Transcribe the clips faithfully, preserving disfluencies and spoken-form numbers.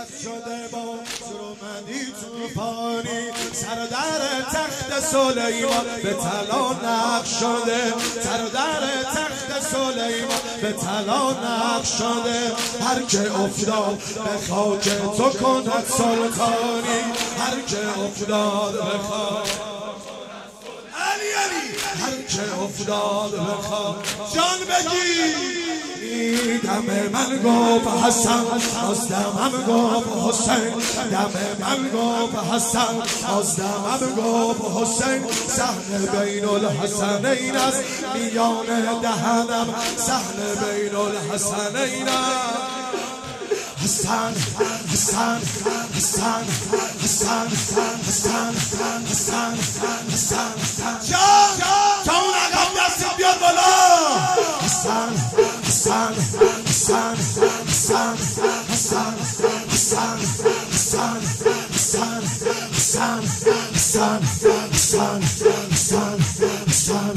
بیرد شده با سرومندی توفانی، سر در تخت سلیمان به طلا نقش شده، سر در تخت سلیمان به طلا نقش شده. هر که افتاد به خاک تو کند سلطانی، هر که افتاد به خاک علی علی، هر که افتاد به خاک جان بگی. دم من گفت حسن از دمم گفت حسین، دم من گفت حسن از دمم گفت حسین. صحن بین الحسنین است میان دهنم، صحن بین الحسنین است. حسن حسن حسن حسن حسن حسن حسن جان جان عقب دست بیاد بالا. حسن حسن حسن حسن حسن حسن حسن حسن حسن حسن حسن حسن حسن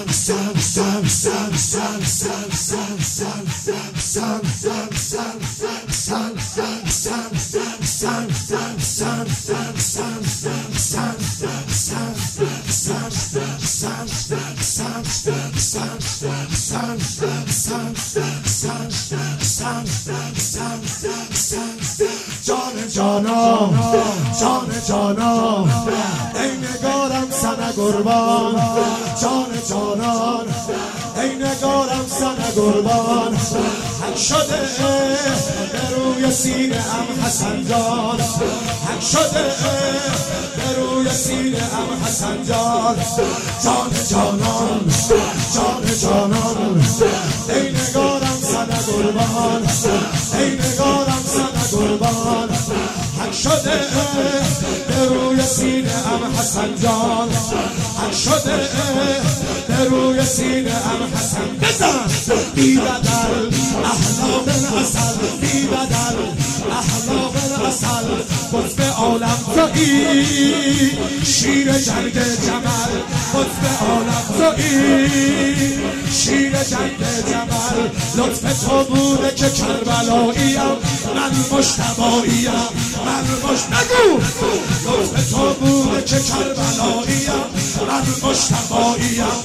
جان جانم جان جانم ای نگارم سن قربان، جان جانان ای نگارم سن قربان. حق شده به روی سینه ام حسن جان، حق شده به روی سینه ام حسن جان. جان جانان جان جانان ای نگارم سن قربان، ای نگارم سن قربان. حق شده به روی سینه ام حسن جان، حق شده به روی سینه ام حسن. بزن بی بدل احلام اصل، بی بدل احلام اصل. قطب عالم تویی شیر جنگ جمل، قطب عالم تویی شیر جنگ جمل. لطف تو بوده که کربلاییم، من مجتباییم، من مش نگو. لطف تو بوده که کربلاییم، من مجتباییم.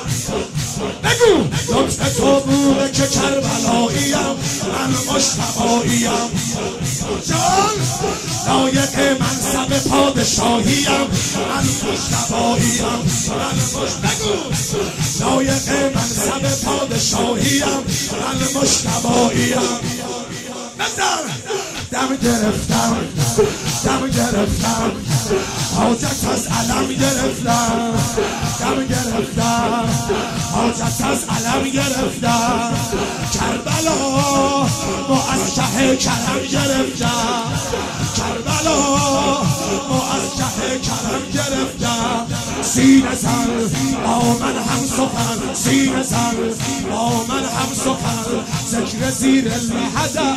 نگو لطف تو بوده که کربلاییم، من مجتباییم. جان لایق منصب پادشاهیم، من مجتباییم، من مش نگو. لایق منصب پادشاهیم، من مجتباییم. نظر دم گرفتم دم گرفتم، حاجت از علم گرفتم، دم گرفتم حاجت از علم گرفتم. کربلا ما از شه کرم گرفتم، کربلا ما از شه کرم گرفتم. سینه زن با من هم سخن، سینه زن با من هم سخن. ذکر زیر الحدث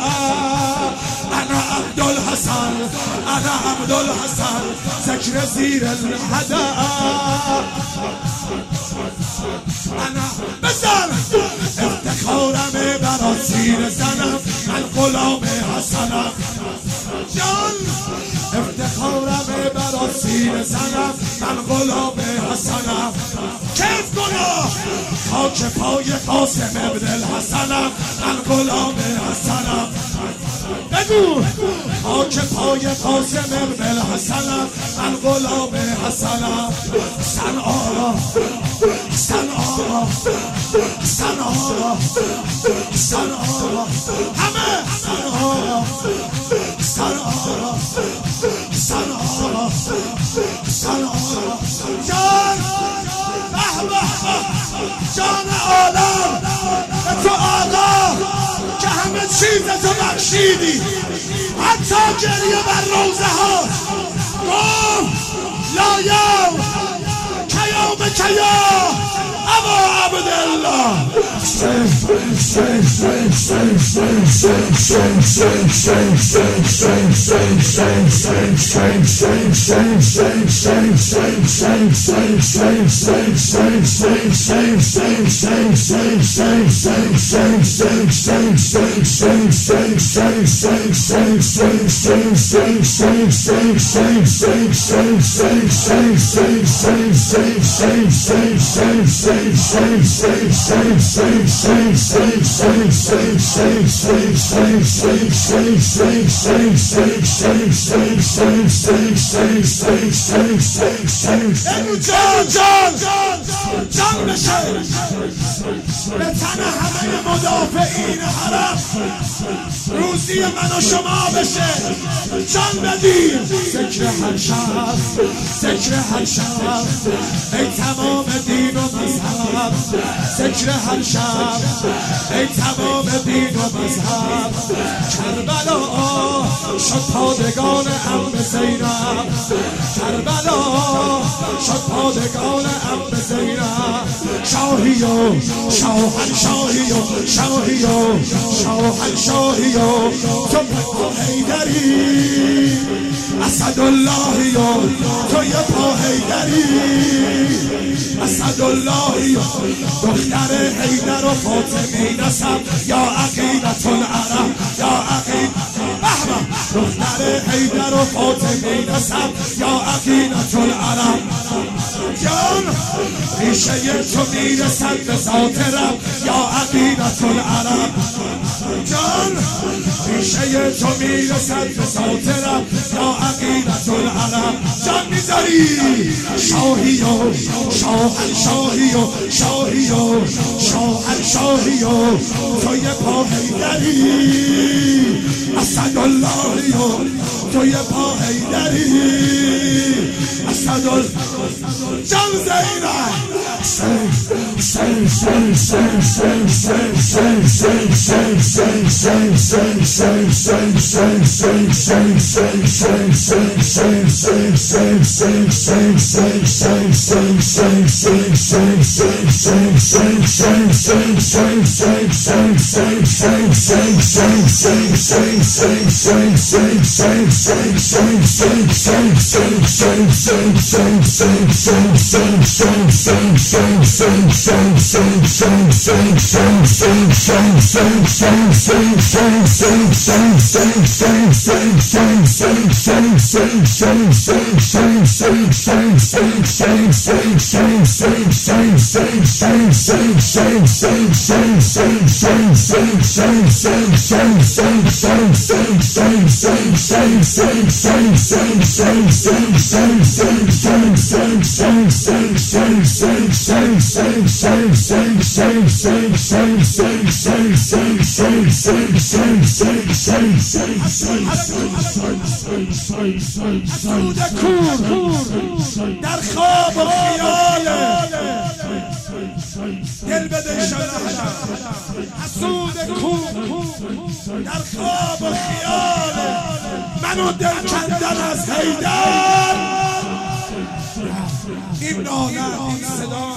انا عبدالحسن، انا عبدالحسن. ذکر زیر الحدث انا بزن. افتخارم برا زیر زنم، من غلام حسنم. جان افتخارم برا زیر زنم، من غلام حسنم. کیف کنا خاک پای قاسم ابن الحسنم، من غلام حسنم. بگو خاک پای قاسم ابن الحسنم، من غلام حسنم. حسن آقا حسن آقا حسن آقا حسن آقا همه حسن آقا حسن آقا حسن آقا حسن آقا. جان به به جان عالم تو آقا که همه چیز تو بخشیدی، حتی گریه بر روزه ها. گفت لا یوم کیوم کیا ابا عبدالله. جان جان جان بشه به تن همه مدافعین حرم، روزی من و شما بشه. جان بدیم ذکر هر شب، ذکر هر شب ای تمام دین و مذهب، ذکر هر شب ای تمام دین و مذهب. کربلا شد پادگان عم زینب، کربلا شد پادگان عم زینب. شاهی و شاهنشاهی و شاهی و شاهنشاهی و تو حیدری، اسداللهی و تو یه پا حیدری، اسداللهی و دختر حیدر و فاطمی نسب. یا عقیدة العرب یا عقیدة احمد، دختر حیدر و فاطمی نسب. یا عقیدة العرب. جان ریشه تو میرسد به ذات رب. یا عقیدة العرب. جان ریشه تو میرسد به ذات رب. یا عقیدة العرب. جان میذاری شاهی و شاهنشاهی و شاهی و شاهنشاهی و توی پا حیدری، اسداللهی و توی پا حیدری، اسدالله. جان زینب حسود کور در خواب و خیال دل بده انشالله. حسود کور در خواب و خیال منو دل کندن از حیدر. این ناله این صدا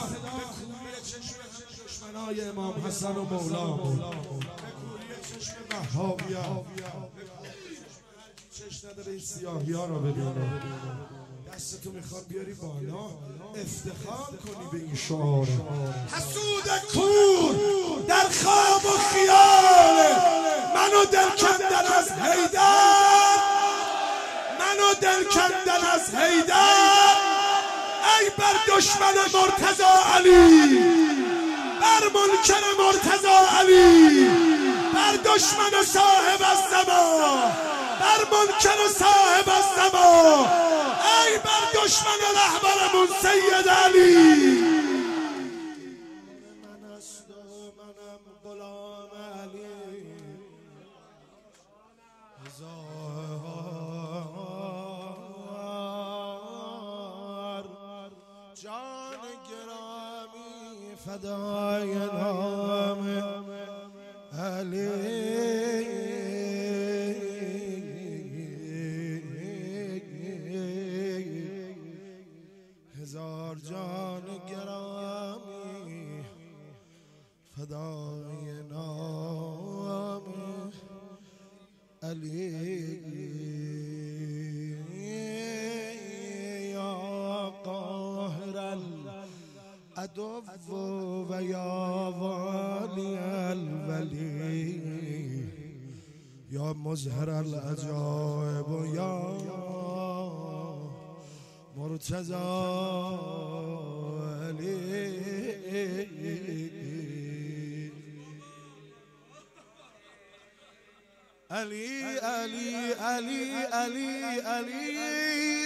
دشمنای امام حسن و مولا، به کوری چشم وهابیا. چشم نداره این سیاهی ها رو ببینه. دستتو میخواد بیاری بالا افتخار کنی به این شعار. حسود کور در خواب و خیال منو دل کندن از حیدر، منو دل کندن از حیدر. ای بر دشمن مرتضی علی، بر منکر مرتضی علی، بر دشمن صاحب الزمان، بر منکر صاحب الزمان. ای بر دشمن رهبرمون سید علی. من است و منم غلام علی، جان گرامی فدای نام علی. هزار جان گرامی فدای نام علی. عدو و یا والی الولی یا مظهر العجائب و یا مرتضی علی علی علی علی علی علی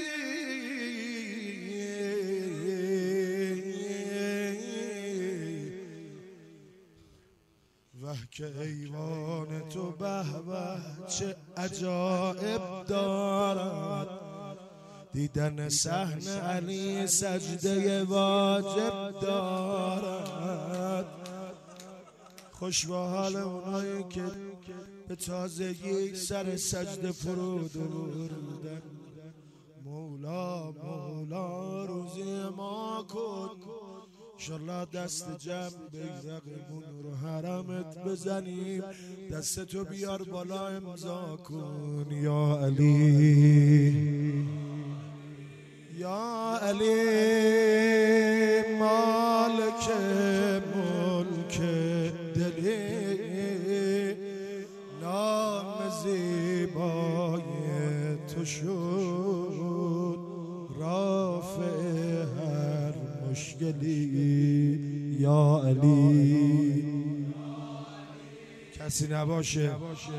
وه که ایوان تو به به چه عجائب دارد، دیدن صحن علی سجده واجب دارد. خوش به حال اونایی که به تازگی سر سجده فرود بردن. مولا مولا روزی ما کن، انشالله دست جمع بیرقمون رو حرمت بزنیم. دستتو بیار بالا امضا کن یا علی یا علی مالک ملک دلی، نام زیبای تو شد رافع هر مشکلی یا علی. کسی نباشه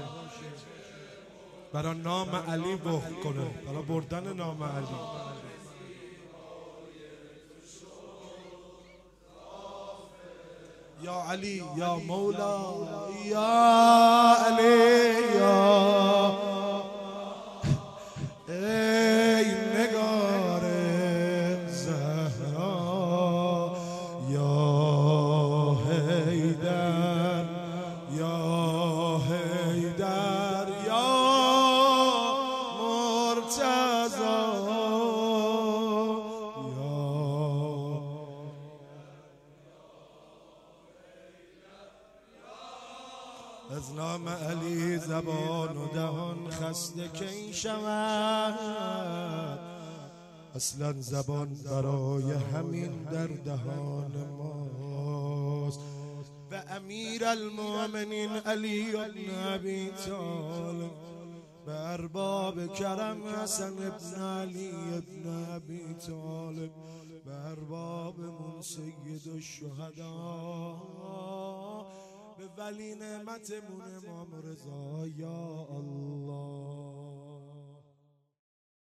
برای نام علی بخل کنه، برای بردن نام علی. یا علی یا مولا یا علی یا ای نگار زهرا یا حیدر یا حیدر یا مرتضی از نام علی زبان و دهان خسته کی شود، اصلا زبان برای همین در دهان ماست. و امیر المؤمنین علی بن ابی طالب، به ارباب کرم حسن ابن علی ابن ابی طالب، به اربابمون سید الشهدا، به ولی نعمتمون امام رضا یا الله.